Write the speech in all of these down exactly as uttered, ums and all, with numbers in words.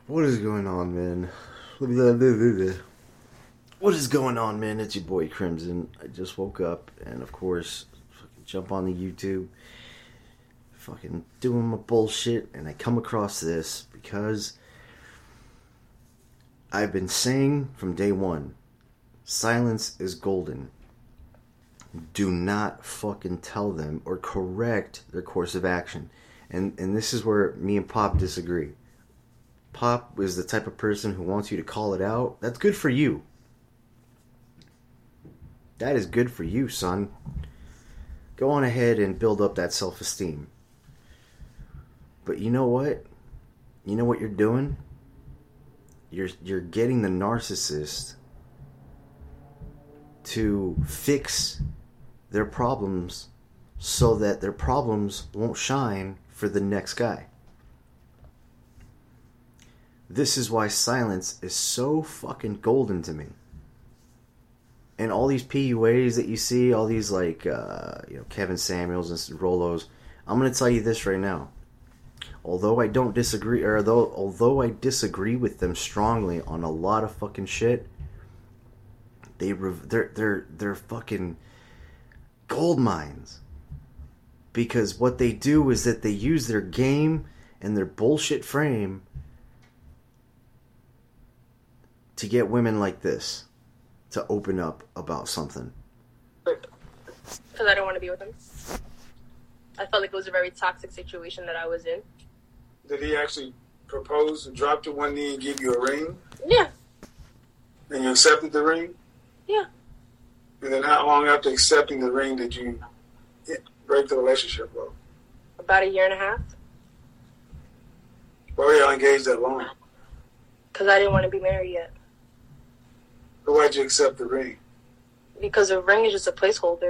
What is going on, man? What is going on, man? It's your boy Crimson. I just woke up and, of course, fucking jump on the YouTube, fucking doing my bullshit, and I come across this because I've been saying from day one, silence is golden. Do not fucking tell them or correct their course of action. And and this is where me and Pop disagree. Pop is the type of person who wants you to call it out. That's good for you. That is good for you, son. Go on ahead and build up that self-esteem. But you know what? You know what you're doing? You're you're getting the narcissist to fix their problems so that their problems won't shine for the next guy. This is why silence is so fucking golden to me. And all these P U As that you see, all these like, uh, you know, Kevin Samuels and Rolos, I'm going to tell you this right now. Although I don't disagree, or though, although I disagree with them strongly on a lot of fucking shit, they they're they're they're fucking gold mines. Because what they do is that they use their game and their bullshit frame to get women like this to open up about something. Because I don't want to be with him. I felt like it was a very toxic situation that I was in. Did he actually propose and drop to one knee and give you a ring? Yeah. And you accepted the ring? Yeah. And then how long after accepting the ring did you break the relationship up? About a year and a half. Why were y'all engaged that long? Because I didn't want to be married yet. But why'd you accept the ring? Because a ring is just a placeholder.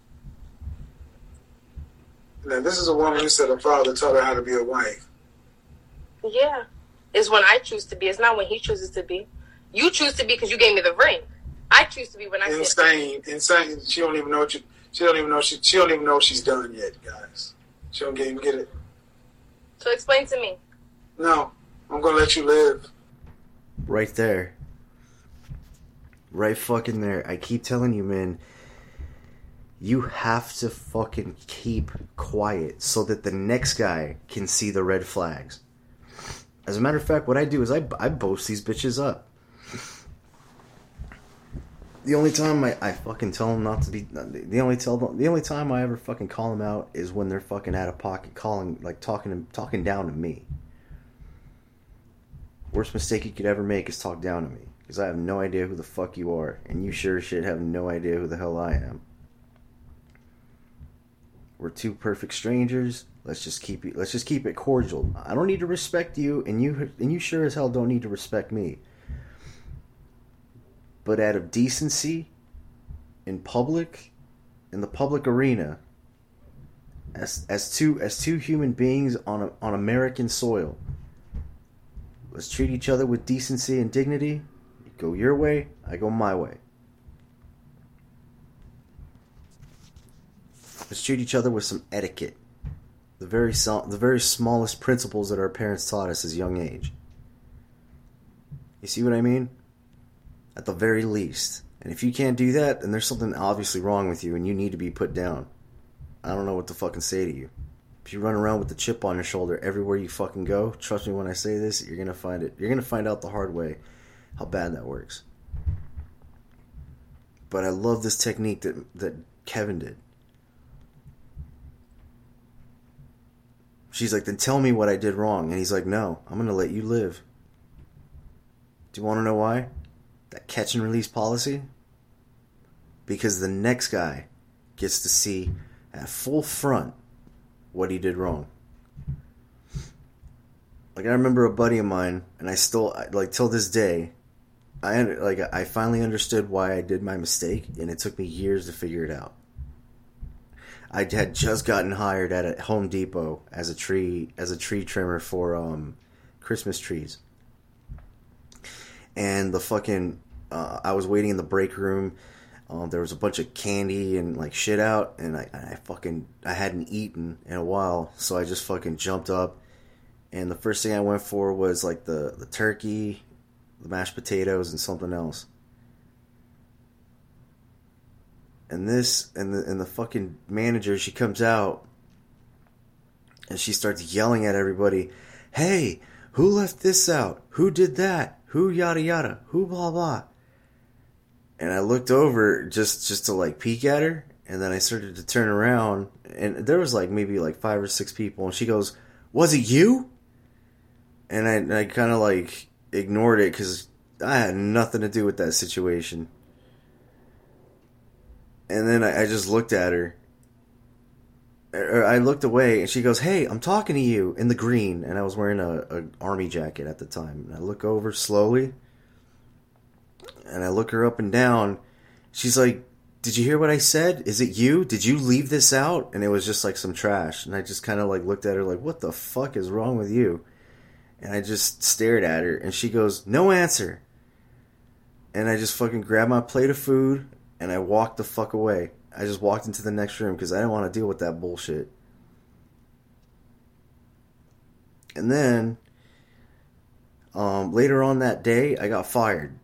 Now, this is a woman who said her father taught her how to be a wife. Yeah. It's when I choose to be. It's not when he chooses to be. You choose to be because you gave me the ring. I choose to be when I insane, get insane. She don't even know what you. She don't even know she. She don't even know she's done yet, guys. She don't even get it. So explain to me. No, I'm gonna let you live. Right there. Right fucking there. I keep telling you, man. You have to fucking keep quiet so that the next guy can see the red flags. As a matter of fact, what I do is I, I boast these bitches up. The only time I, I fucking tell them not to be... The only tell them, the only time I ever fucking call them out is when they're fucking out of pocket calling, like talking, talking down to me. Worst mistake you could ever make is talk down to me. Because I have no idea who the fuck you are. And you sure as shit have no idea who the hell I am. We're two perfect strangers. Let's just keep it. Let's just keep it cordial. I don't need to respect you, and you and you sure as hell don't need to respect me. But out of decency, in public, in the public arena, as as two as two human beings on a, on American soil, let's treat each other with decency and dignity. You go your way, I go my way. Let's treat each other with some etiquette. The very the very smallest principles that our parents taught us as young age. You see what I mean? At the very least. And if you can't do that, then there's something obviously wrong with you and you need to be put down. I don't know what to fucking say to you. If you run around with the chip on your shoulder everywhere you fucking go, trust me when I say this, you're gonna find it. You're gonna find out the hard way how bad that works. But I love this technique that that Kevin did. She's like, then tell me what I did wrong. And he's like, no, I'm going to let you live. Do you want to know why? That catch and release policy? Because the next guy gets to see at full front what he did wrong. Like, I remember a buddy of mine, and I still, like, till this day, I like I finally understood why I did my mistake, and it took me years to figure it out. I had just gotten hired at a Home Depot as a tree as a tree trimmer for um, Christmas trees, and the fucking uh, I was waiting in the break room. Um, there was a bunch of candy and like shit out, and I, I fucking I hadn't eaten in a while, so I just fucking jumped up And the first thing I went for was like the, the turkey, the mashed potatoes, and something else. And this, and the, and the fucking manager, she comes out and she starts yelling at everybody, hey, who left this out? Who did that? Who yada yada? Who blah blah? And I looked over just, just to like peek at her, and then I started to turn around, and there was like maybe like five or six people, and she goes, was it you? And I, I kind of like ignored it because I had nothing to do with that situation. And then I, I just looked at her. Or I looked away, and she goes, hey, I'm talking to you, in the green. And I was wearing a, a army jacket at the time. And I look over slowly, and I look her up and down. She's like, did you hear what I said? Is it you? Did you leave this out? And it was just like some trash. And I just kind of like looked at her like, what the fuck is wrong with you? And I just stared at her, and she goes, no answer. And I just fucking grabbed my plate of food, and I walked the fuck away. I just walked into the next room because I didn't want to deal with that bullshit. And then, um, later on that day, I got fired.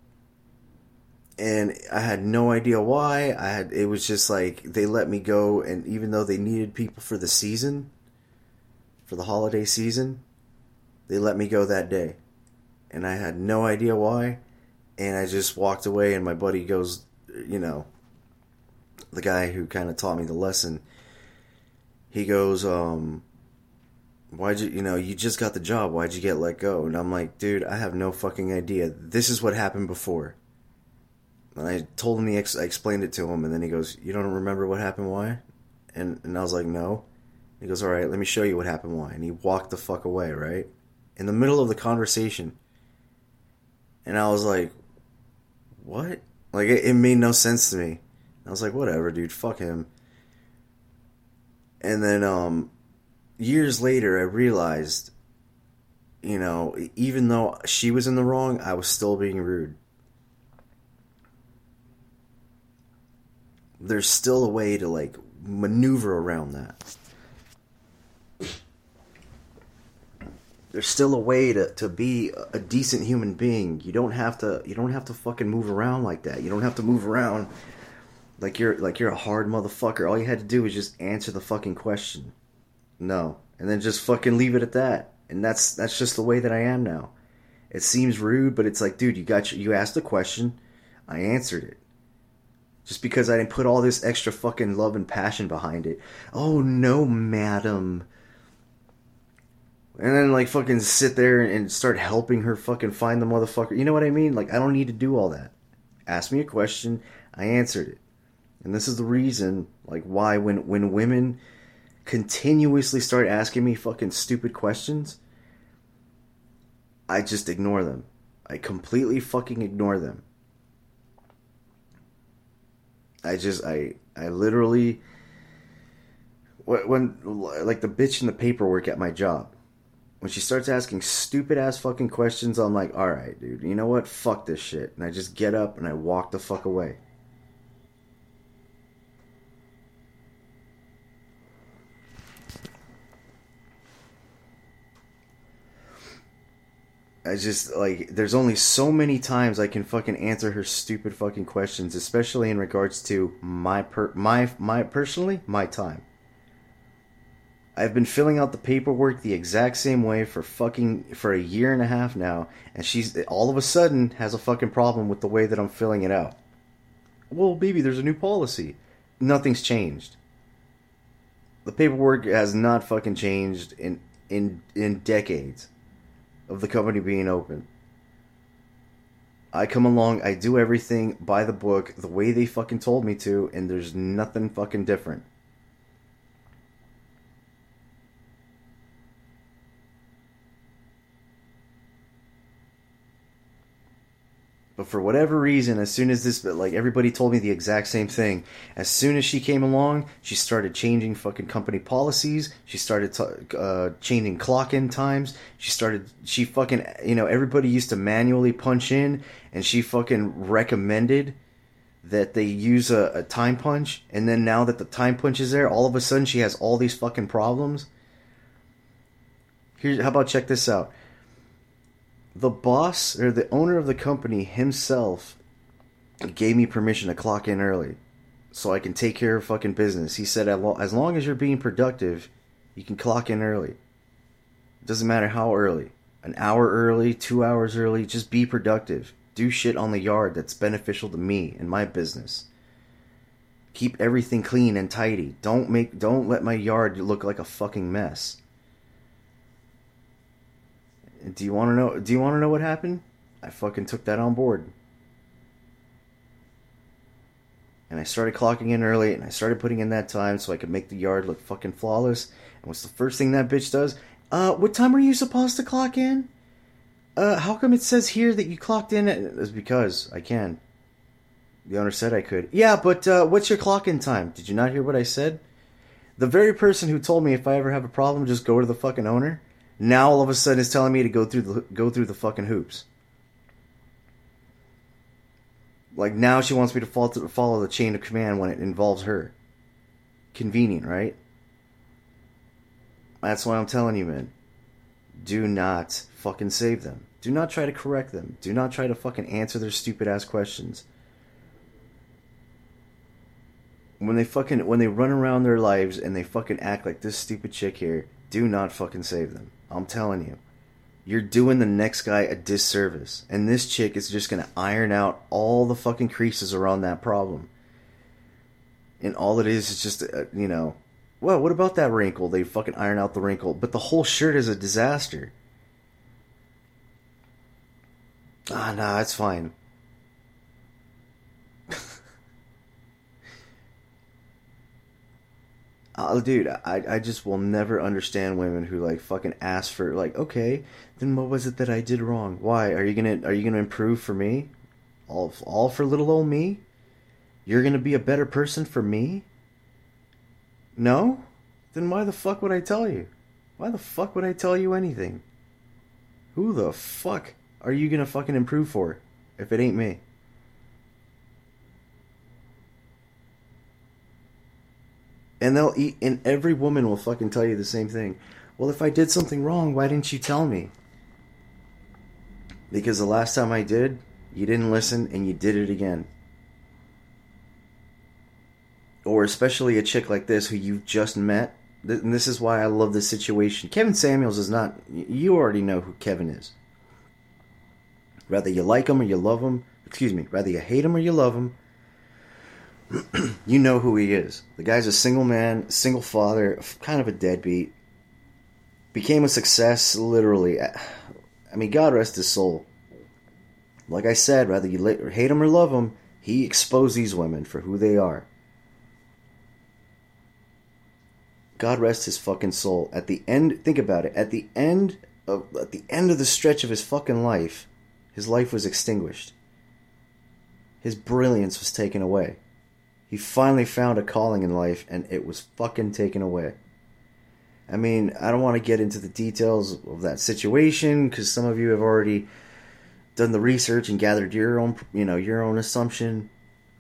And I had no idea why. I had it was just like they let me go, and even though they needed people for the season, for the holiday season, they let me go that day. And I had no idea why. And I just walked away, and my buddy goes, you know, the guy who kind of taught me the lesson, he goes, um, why'd you, you know, you just got the job, why'd you get let go? And I'm like, dude, I have no fucking idea. This is what happened before. And I told him, the ex- I explained it to him, and then he goes, you don't remember what happened, why? And, and I was like, no. He goes, all right, let me show you what happened, why? And he walked the fuck away, right? In the middle of the conversation. And I was like, what? Like, it, it made no sense to me. I was like, whatever, dude, fuck him. And then, um, years later, I realized, you know, even though she was in the wrong, I was still being rude. There's still a way to, like, maneuver around that. There's still a way to, to be a decent human being. You don't have to, you don't have to fucking move around like that. You don't have to move around like you're like you're a hard motherfucker. All you had to do was just answer the fucking question. No. And then just fucking leave it at that. And that's that's just the way that I am now. It seems rude, but it's like, dude, you got your, you asked a question, I answered it. Just because I didn't put all this extra fucking love and passion behind it. Oh no, madam. And then like fucking sit there and start helping her fucking find the motherfucker. You know what I mean? Like, I don't need to do all that. Ask me a question, I answered it. And this is the reason, like, why when, when women continuously start asking me fucking stupid questions, I just ignore them. I completely fucking ignore them. I just, I, I literally, when, like the bitch in the paperwork at my job, when she starts asking stupid ass fucking questions, I'm like, alright, dude, you know what? Fuck this shit. And I just get up and I walk the fuck away. I just, like, there's only so many times I can fucking answer her stupid fucking questions, especially in regards to my, per- my, my, personally, my time. I've been filling out the paperwork the exact same way for fucking, for a year and a half now, and she's, all of a sudden, has a fucking problem with the way that I'm filling it out. Well, baby, there's a new policy. Nothing's changed. The paperwork has not fucking changed in, in, in decades of the company being open. I come along, I do everything by the book, the way they fucking told me to, and there's nothing fucking different. But for whatever reason, as soon as this, like, everybody told me the exact same thing. As soon as she came along, she started changing fucking company policies. She started t- uh, changing clock-in times. She started, she fucking, you know, everybody used to manually punch in, and she fucking recommended that they use a, a time punch. And then now that the time punch is there, all of a sudden she has all these fucking problems. Here, how about check this out? The boss or the owner of the company himself gave me permission to clock in early so I can take care of fucking business. He said, as long as you're being productive, you can clock in early. It doesn't matter how early. An hour early, two hours early, just be productive. Do shit on the yard that's beneficial to me and my business. Keep everything clean and tidy. Don't make, don't let my yard look like a fucking mess. Do you want to know? Do you want to know what happened? I fucking took that on board. And I started clocking in early, and I started putting in that time so I could make the yard look fucking flawless. And what's the first thing that bitch does? Uh, what time are you supposed to clock in? Uh, how come it says here that you clocked in? At... It's because I can. The owner said I could. Yeah, but uh, what's your clock-in time? Did you not hear what I said? The very person who told me if I ever have a problem, just go to the fucking owner, now all of a sudden is telling me to go through the go through the fucking hoops. Like, now she wants me to follow, to follow the chain of command when it involves her. Convenient, right? That's why I'm telling you, man. Do not fucking save them. Do not try to correct them. Do not try to fucking answer their stupid-ass questions. When they fucking, when they run around their lives and they fucking act like this stupid chick here, do not fucking save them. I'm telling you. You're doing the next guy a disservice. And this chick is just going to iron out all the fucking creases around that problem. And all it is is just, uh, you know, well, what about that wrinkle? They fucking iron out the wrinkle. But the whole shirt is a disaster. Ah, nah, it's fine. Oh, dude, I I just will never understand women who like fucking ask for like, okay, then what was it that I did wrong? Why are you gonna are you gonna improve for me? All all for little old me? You're gonna be a better person for me? No? Then why the fuck would I tell you? Why the fuck would I tell you anything? Who the fuck are you gonna fucking improve for if it ain't me? And they'll eat, and every woman will fucking tell you the same thing. Well, if I did something wrong, why didn't you tell me? Because the last time I did, you didn't listen and you did it again. Or especially a chick like this who you've just met. And this is why I love this situation. Kevin Samuels is not, you already know who Kevin is. Whether you like him or you love him, excuse me, whether you hate him or you love him, you know who he is. The guy's a single man, single father, kind of a deadbeat. Became a success, literally. I mean, God rest his soul. Like I said, whether you hate him or love him, he exposed these women for who they are. God rest his fucking soul. At the end, think about it. At the end of at the end of the stretch of his fucking life, his life was extinguished. His brilliance was taken away. He finally found a calling in life, and it was fucking taken away. I mean, I don't want to get into the details of that situation, because some of you have already done the research and gathered your own, you know, your own assumption.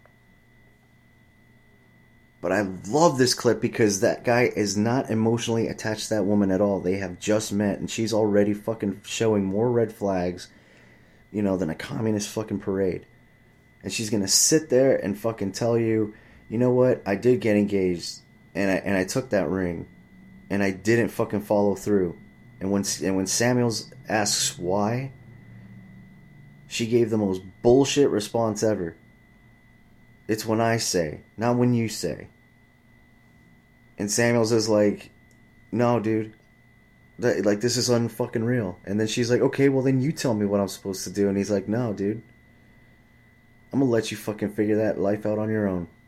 But I love this clip because that guy is not emotionally attached to that woman at all. They have just met, and she's already fucking showing more red flags, you know, than a communist fucking parade. And she's gonna sit there and fucking tell you, you know what, I did get engaged, and I and I took that ring, and I didn't fucking follow through. And when and when Samuels asks why, she gave the most bullshit response ever. It's when I say, not when you say. And Samuels is like, no, dude, that, like this is unfucking real. And then she's like, okay, well then you tell me what I'm supposed to do. And he's like, no, dude. I'm gonna let you fucking figure that life out on your own.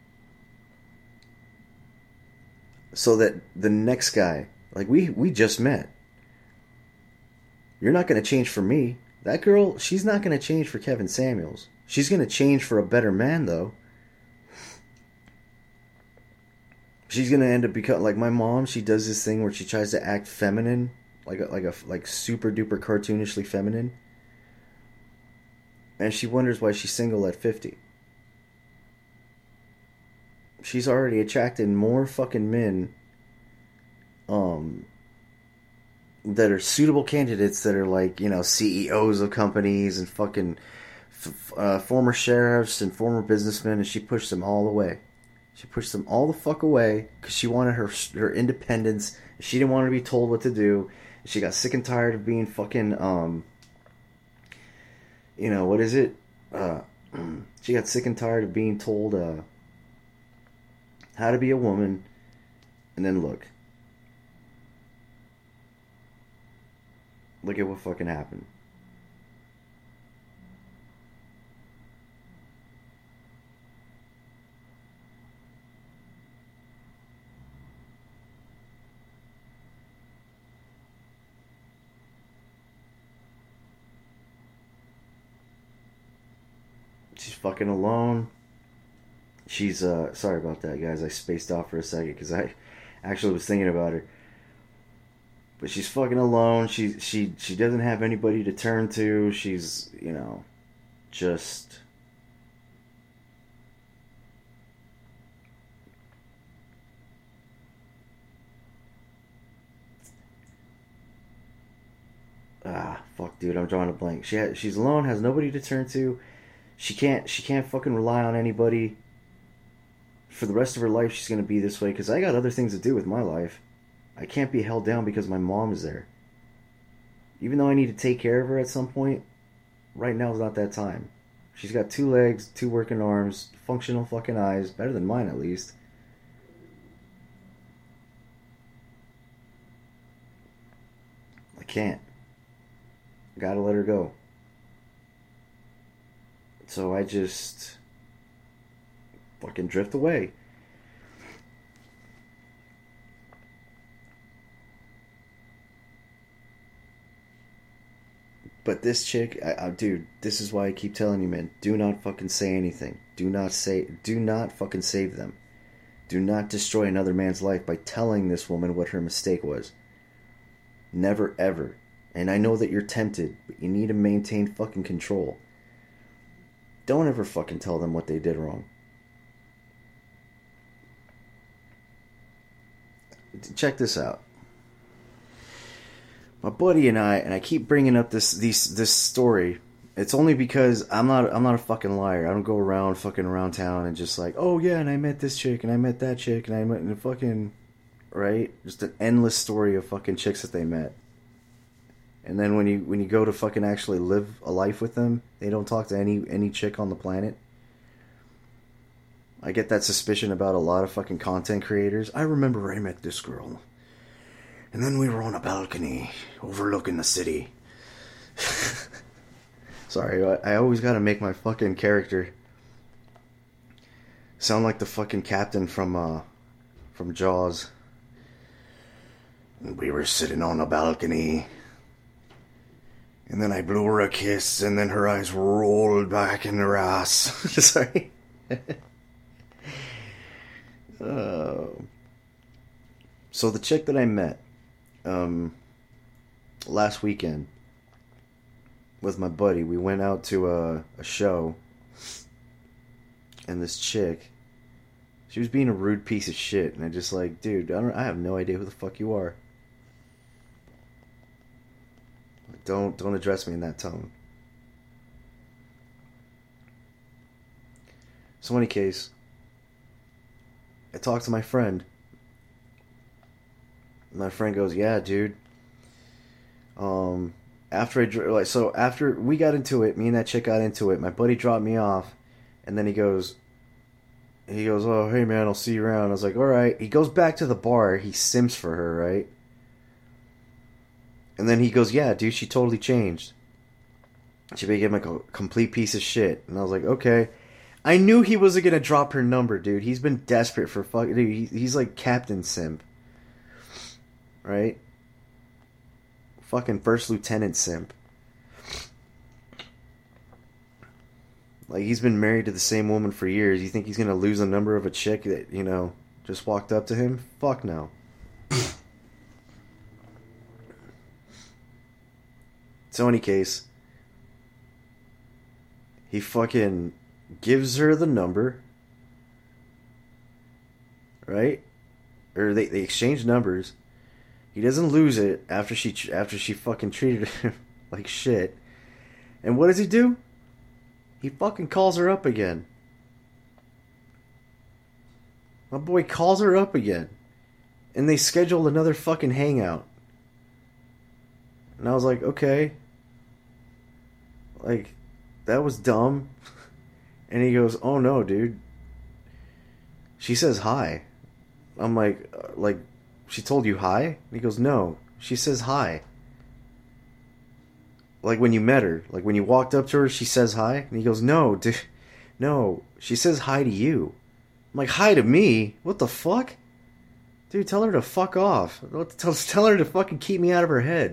So that the next guy, like we, we just met. You're not gonna change for me. That girl, she's not gonna change for Kevin Samuels. She's gonna change for a better man, though. She's gonna end up becoming like my mom. She does this thing where she tries to act feminine, like a, like a like super duper cartoonishly feminine. And she wonders why she's single at fifty. She's already attracted more fucking men. Um, that are suitable candidates that are like, you know, C E Os of companies and fucking f- uh, former sheriffs and former businessmen, and she pushed them all away. She pushed them all the fuck away because she wanted her her independence. She didn't want to be told what to do. She got sick and tired of being fucking, um, you know, what is it? Uh, she got sick and tired of being told uh, how to be a woman. And then look. Look at what fucking happened. She's fucking alone. She's, uh, sorry about that, guys. I spaced off for a second because I actually was thinking about her. But she's fucking alone. She, she, she doesn't have anybody to turn to. She's, you know, just... Ah, fuck, dude. I'm drawing a blank. She ha- she's alone, has nobody to turn to. She can't, she can't fucking rely on anybody. For the rest of her life, she's going to be this way because I got other things to do with my life. I can't be held down because my mom is there. Even though I need to take care of her at some point, right now is not that time. She's got two legs, two working arms, functional fucking eyes, better than mine at least. I can't. I gotta let her go. So I just fucking drift away. But this chick, I, I, dude, this is why I keep telling you, man, do not fucking say anything. Do not say, do not fucking save them. Do not destroy another man's life by telling this woman what her mistake was. Never, ever. And I know that you're tempted, but you need to maintain fucking control. Don't ever fucking tell them what they did wrong. Check this out. My buddy and I, and I keep bringing up this these this story. It's only because I'm not I'm not a fucking liar. I don't go around fucking around town and just like, oh yeah, and I met this chick and I met that chick and I met and fucking, right? Just an endless story of fucking chicks that they met. And then when you when you go to fucking actually live a life with them, they don't talk to any any chick on the planet. I get that suspicion about a lot of fucking content creators. I remember I met this girl. And then we were on a balcony overlooking the city. Sorry, I always gotta make my fucking character sound like the fucking captain from, uh, from Jaws. And we were sitting on a balcony. And then I blew her a kiss, and then her eyes rolled back in her ass. Sorry. uh, so the chick that I met, Um, last weekend with my buddy, we went out to a, a show, and this chick, she was being a rude piece of shit, and I just like, dude, I don't, I have no idea who the fuck you are. Don't, don't address me in that tone. So in any case, I talked to my friend. My friend goes, yeah, dude. Um, after I like, so after we got into it, me and that chick got into it. My buddy dropped me off, and then he goes, he goes, oh hey man, I'll see you around. I was like, all right. He goes back to the bar. He simps for her, right? And then he goes, yeah, dude, she totally changed. She became like a complete piece of shit. And I was like, okay. I knew he wasn't gonna drop her number, dude. He's been desperate for fucking. Dude, he, he's like Captain Simp. Right? Fucking First Lieutenant Simp. Like, he's been married to the same woman for years. You think he's gonna lose the number of a chick that, you know, just walked up to him? Fuck no. So, in any case, he fucking gives her the number. Right? Or they, they exchange numbers. He doesn't lose it after she after she fucking treated him like shit. And what does he do? He fucking calls her up again. My boy calls her up again. And they schedule another fucking hangout. And I was like, okay. Like, that was dumb. And he goes, oh no, dude. She says hi. I'm like, uh, like, she told you hi? And he goes, no. She says hi. Like when you met her. Like when you walked up to her, she says hi? And he goes, no, dude. No. She says hi to you. I'm like, hi to me? What the fuck? Dude, tell her to fuck off. Tell, tell her to fucking keep me out of her head.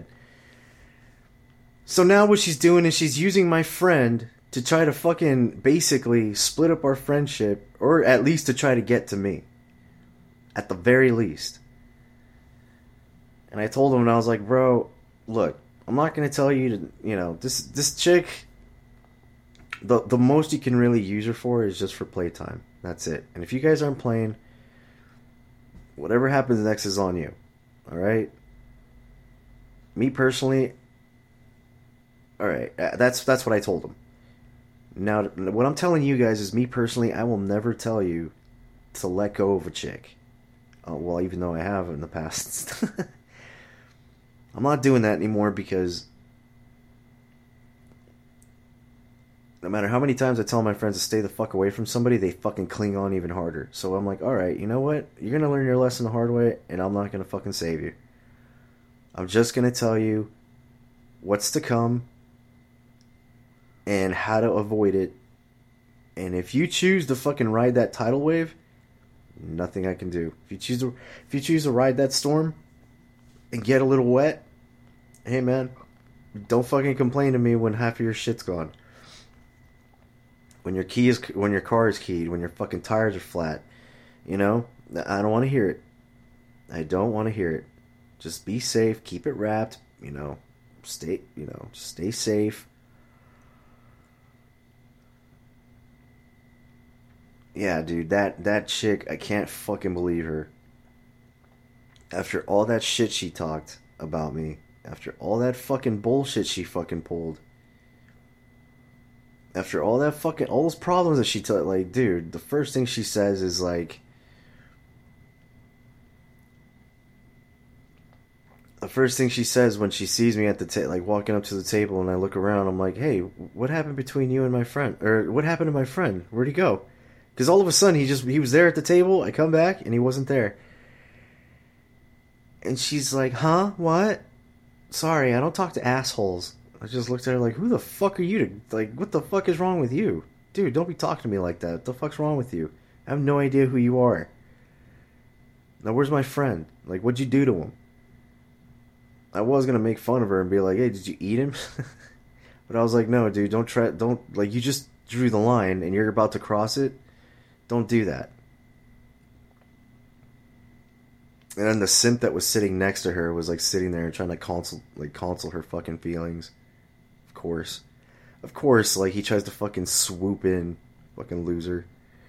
So now what she's doing is she's using my friend to try to fucking basically split up our friendship, or at least to try to get to me. At the very least. And I told him, and I was like, bro, look, I'm not going to tell you to, you know, this this chick, the the most you can really use her for is just for playtime. That's it. And if you guys aren't playing, whatever happens next is on you. Alright? Me personally, alright, that's that's what I told him. Now, what I'm telling you guys is, me personally, I will never tell you to let go of a chick. Uh, well, even though I have in the past. I'm not doing that anymore because no matter how many times I tell my friends to stay the fuck away from somebody, they fucking cling on even harder. So I'm like, alright, you know what? You're gonna learn your lesson the hard way, and I'm not gonna fucking save you. I'm just gonna tell you what's to come and how to avoid it. And if you choose to fucking ride that tidal wave, nothing I can do. If you choose to, if you choose to ride that storm and get a little wet, hey man, don't fucking complain to me when half of your shit's gone. When your key is, when your car is keyed, when your fucking tires are flat, you know, I don't want to hear it. I don't want to hear it. Just be safe, keep it wrapped, you know, stay, you know, just stay safe. Yeah, dude, that, that chick, I can't fucking believe her. After all that shit she talked about me, after all that fucking bullshit she fucking pulled, after all that fucking, all those problems that she took, like, dude, the first thing she says is like, the first thing she says when she sees me at the ta- like walking up to the table, and I look around, I'm like, hey, what happened between you and my friend? Or what happened to my friend? Where'd he go? Because all of a sudden, he just, he was there at the table, I come back, and he wasn't there. And she's like, huh? What? Sorry, I don't talk to assholes. I just looked at her like, who the fuck are you to, like, what the fuck is wrong with you? Dude, don't be talking to me like that. What the fuck's wrong with you? I have no idea who you are. Now, where's my friend? Like, what'd you do to him? I was gonna make fun of her and be like, hey, did you eat him? But I was like, no, dude, don't try, don't, like, you just drew the line and you're about to cross it. Don't do that. And then the simp that was sitting next to her was like sitting there and trying to console, like console her fucking feelings. Of course. Of course, like he tries to fucking swoop in. Fucking loser.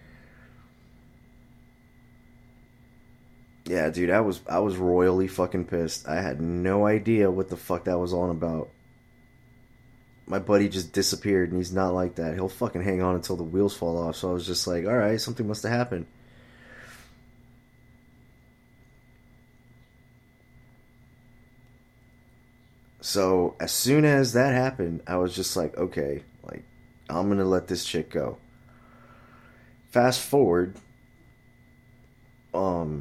Yeah, dude, I was I was royally fucking pissed. I had no idea what the fuck that was on about. My buddy just disappeared, and he's not like that. He'll fucking hang on until the wheels fall off. So I was just like, alright, something must have happened. So as soon as that happened, I was just like, okay, like, I'm gonna let this chick go. Fast forward, um,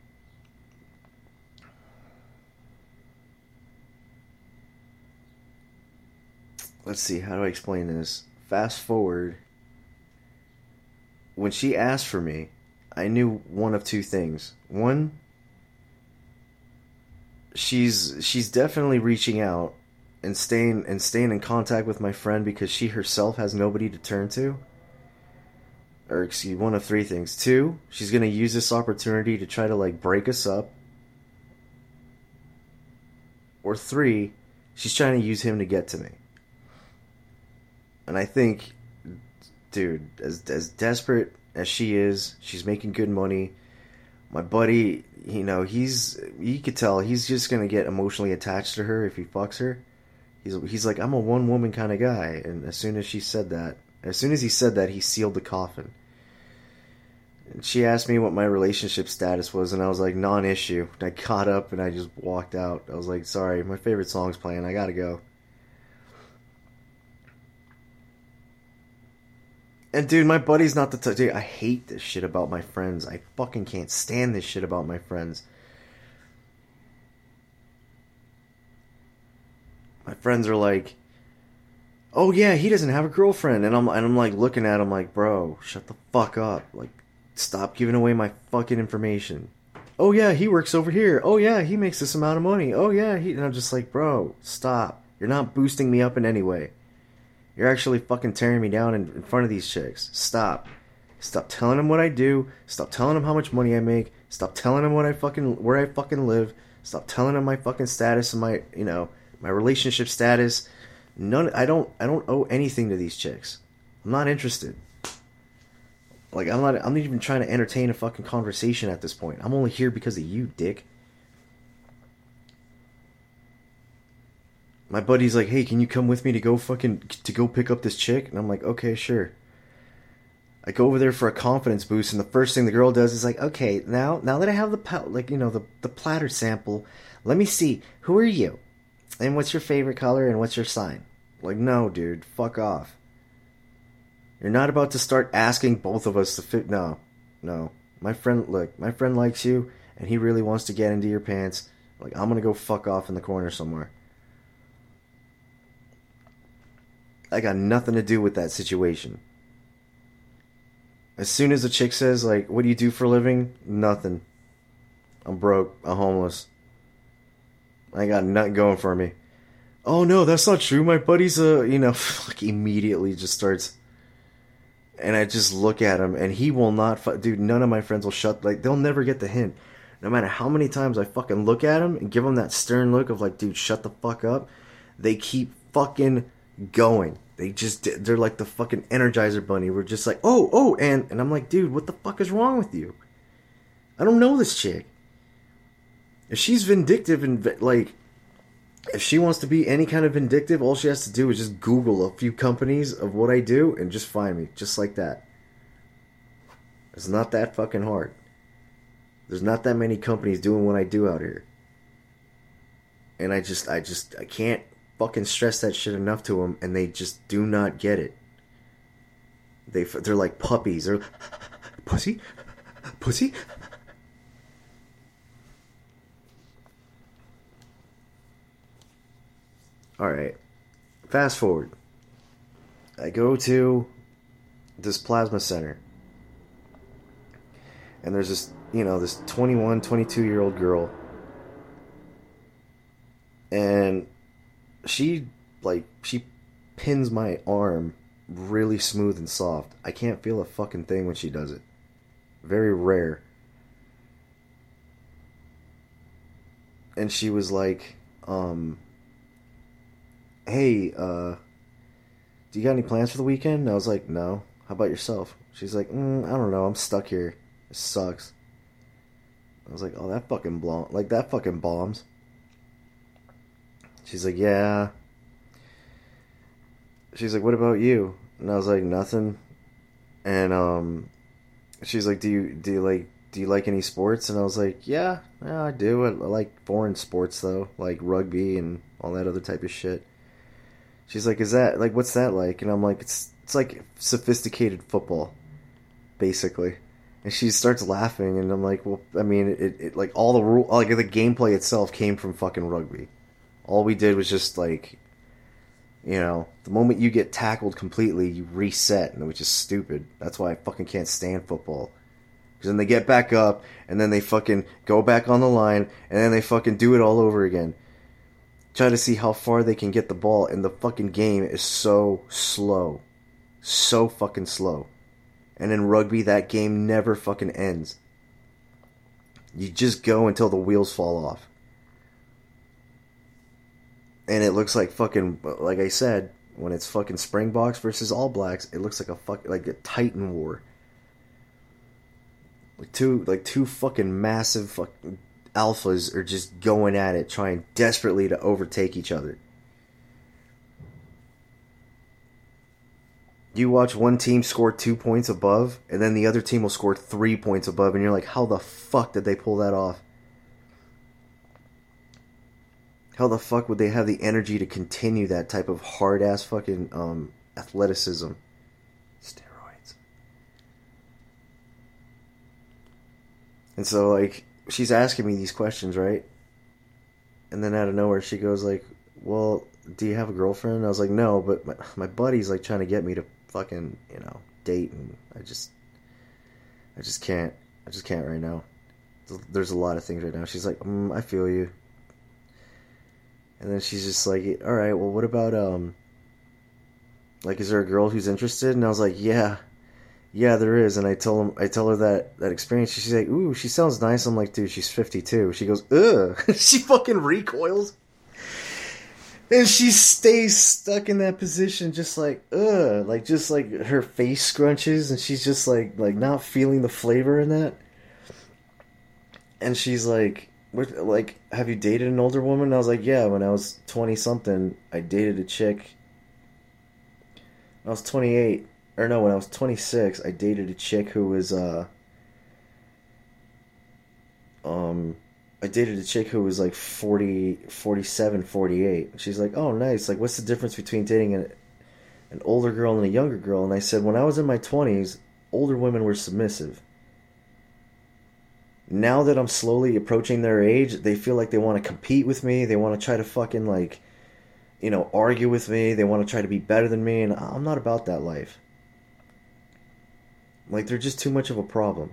let's see, how do I explain this? Fast forward, when she asked for me, I knew one of two things. One, she's she's definitely reaching out and staying and staying in contact with my friend because she herself has nobody to turn to. Or excuse one of three things. Two, she's gonna use this opportunity to try to like break us up. Or three, she's trying to use him to get to me. And I think, dude, as as desperate as she is, she's making good money. My buddy, you know, he's you could tell he's just gonna get emotionally attached to her if he fucks her. He's he's like, I'm a one woman kind of guy, and as soon as she said that, as soon as he said that, he sealed the coffin. And she asked me what my relationship status was, and I was like, non-issue. And I got up and I just walked out. I was like, sorry, my favorite song's playing. I gotta go. And dude, my buddy's not the type. Dude, I hate this shit about my friends. I fucking can't stand this shit about my friends. My friends are like, oh yeah, he doesn't have a girlfriend. And I'm, and I'm like looking at him like, bro, shut the fuck up. Like, stop giving away my fucking information. Oh yeah, he works over here. Oh yeah, he makes this amount of money. Oh yeah, he... And I'm just like, bro, stop. You're not boosting me up in any way. You're actually fucking tearing me down in, in front of these chicks. Stop. Stop telling them what I do. Stop telling them how much money I make. Stop telling them what I fucking, where I fucking live. Stop telling them my fucking status and my, you know, my relationship status. None. I don't. I don't owe anything to these chicks. I'm not interested. Like I'm not. I'm not even trying to entertain a fucking conversation at this point. I'm only here because of you, dick. My buddy's like, hey, can you come with me to go fucking, to go pick up this chick? And I'm like, okay, sure. I go over there for a confidence boost, and the first thing the girl does is like, okay, now, now that I have the, like, you know, the, the platter sample, let me see, who are you? And what's your favorite color, and what's your sign? Like, no, dude, fuck off. You're not about to start asking both of us to fit, no, no. My friend, look, my friend likes you, and he really wants to get into your pants. Like, I'm gonna go fuck off in the corner somewhere. I got nothing to do with that situation. As soon as a chick says, like, what do you do for a living? Nothing. I'm broke. I'm homeless. I got nothing going for me. Oh, no, that's not true. My buddy's a, you know, like, immediately just starts. And I just look at him, and he will not, fu- dude, none of my friends will shut, like, they'll never get the hint. No matter how many times I fucking look at him and give him that stern look of, like, dude, shut the fuck up, they keep fucking going. They just, they're like the fucking Energizer Bunny. We're just like, oh, oh, and, and I'm like, dude, what the fuck is wrong with you? I don't know this chick. If she's vindictive and, like, if she wants to be any kind of vindictive, all she has to do is just Google a few companies of what I do and just find me. Just like that. It's not that fucking hard. There's not that many companies doing what I do out here. And I just, I just, I can't fucking stress that shit enough to them, and they just do not get it. They they're like puppies. They're pussy, pussy. All right. Fast forward. I go to this plasma center, and there's this, you know, this twenty-one, twenty-two year old girl, and she, like, she pins my arm really smooth and soft. I can't feel a fucking thing when she does it. Very rare. And she was like, um, hey, uh, do you got any plans for the weekend? And I was like, no. How about yourself? She's like, mm, I don't know. I'm stuck here. It sucks. I was like, oh, that fucking blom- like, that fucking bombs. She's like, yeah. She's like, what about you? And I was like, nothing. And um, she's like, do you do you like do you like any sports? And I was like, yeah, yeah, I do. I, I like foreign sports though, like rugby and all that other type of shit. She's like, is that like what's that like? And I'm like, it's it's like sophisticated football, basically. And she starts laughing, and I'm like, well, I mean, it, it like all the rule, like the gameplay itself came from fucking rugby. All we did was just, like, you know, the moment you get tackled completely, you reset, which is stupid. That's why I fucking can't stand football. Because then they get back up, and then they fucking go back on the line, and then they fucking do it all over again. Try to see how far they can get the ball, and the fucking game is so slow. So fucking slow. And in rugby, that game never fucking ends. You just go until the wheels fall off. And it looks like fucking, like I said, when it's fucking Springboks versus All Blacks, it looks like a fuck, like a Titan war. Like two, like two fucking massive fucking alphas are just going at it, trying desperately to overtake each other. You watch one team score two points above, and then the other team will score three points above, and you're like, how the fuck did they pull that off? How the fuck would they have the energy to continue that type of hard-ass fucking um, athleticism? Steroids. And so, like, she's asking me these questions, right? And then out of nowhere, she goes, like, well, do you have a girlfriend? And I was like, no, but my, my buddy's, like, trying to get me to fucking, you know, date, and I just, I just can't, I just can't right now. There's a lot of things right now. She's like, mm, I feel you. And then she's just like, all right, well, what about, um, like, is there a girl who's interested? And I was like, yeah, yeah, there is. And I tell him, I tell her that, that experience. She's like, ooh, she sounds nice. I'm like, dude, she's fifty-two. She goes, ugh. She fucking recoils. And she stays stuck in that position, just like, ugh. Like, just like her face scrunches, and she's just like, like not feeling the flavor in that. And she's like, what, like, have you dated an older woman? And I was like, yeah, when I was twenty-something, I dated a chick. I was twenty-eight. Or no, when I was twenty-six, I dated a chick who was, uh... Um... I dated a chick who was like forty, forty-seven, forty-eight. She's like, oh, nice. Like, what's the difference between dating an, an older girl and a younger girl? And I said, when I was in my twenties, older women were submissive. Now that I'm slowly approaching their age, they feel like they want to compete with me. They want to try to fucking, like, you know, argue with me. They want to try to be better than me. And I'm not about that life. Like, they're just too much of a problem.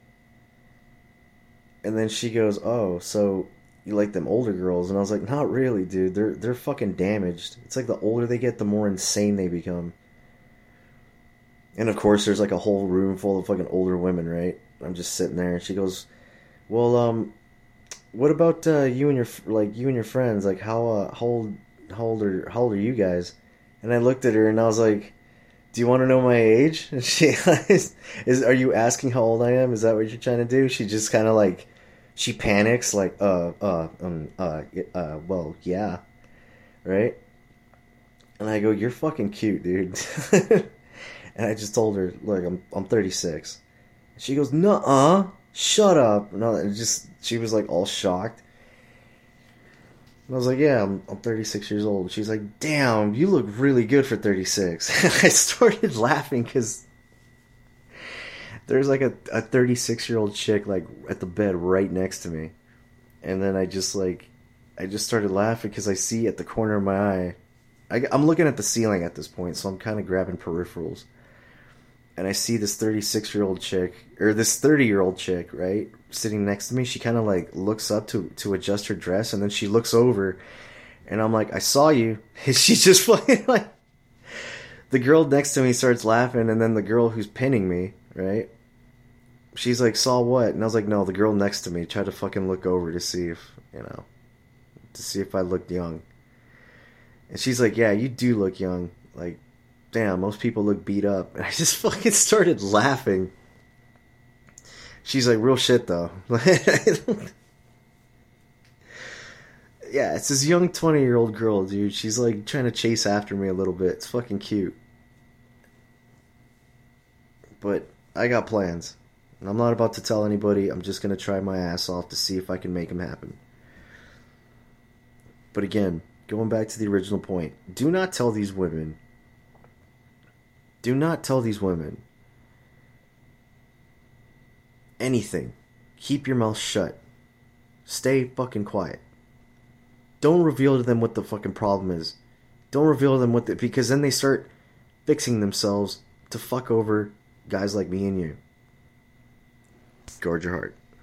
And then she goes, oh, so you like them older girls? And I was like, not really, dude. They're they're fucking damaged. It's like the older they get, the more insane they become. And of course, there's like a whole room full of fucking older women, right? I'm just sitting there, and she goes, well, um, what about uh, you and your like you and your friends? Like, how uh, how old how old are how old are you guys? And I looked at her, and I was like, do you want to know my age? And she is, is are you asking how old I am? Is that what you're trying to do? She just kind of like. She panics, like, uh, uh, um, uh, uh, well, yeah, right? And I go, you're fucking cute, dude. And I just told her, look, I'm I'm thirty-six. And she goes, nuh-uh, shut up. No, and just, she was, like, all shocked. And I was like, yeah, I'm, I'm thirty-six years old. She's like, damn, you look really good for thirty-six. And I started laughing, because there's like a, a thirty-six-year-old chick like at the bed right next to me. And then I just like, I just started laughing because I see at the corner of my eye, I, I'm looking at the ceiling at this point, so I'm kind of grabbing peripherals. And I see this thirty-six-year-old chick, or this thirty-year-old chick, right, sitting next to me. She kind of like looks up to, to adjust her dress, and then she looks over, and I'm like, I saw you. And she's just fucking like, the girl next to me starts laughing, and then the girl who's pinning me, right, she's like, saw what? And I was like, no, the girl next to me tried to fucking look over to see if, you know, to see if I looked young. And she's like, yeah, you do look young. Like, damn, most people look beat up. And I just fucking started laughing. She's like, real shit, though. Yeah, it's this young twenty-year-old girl, dude. She's like trying to chase after me a little bit. It's fucking cute. But I got plans. And I'm not about to tell anybody. I'm just going to try my ass off to see if I can make them happen. But again, going back to the original point, do not tell these women, do not tell these women anything. Keep your mouth shut. Stay fucking quiet. Don't reveal to them what the fucking problem is. Don't reveal to them what the, because then they start fixing themselves to fuck over guys like me and you. Guard your heart.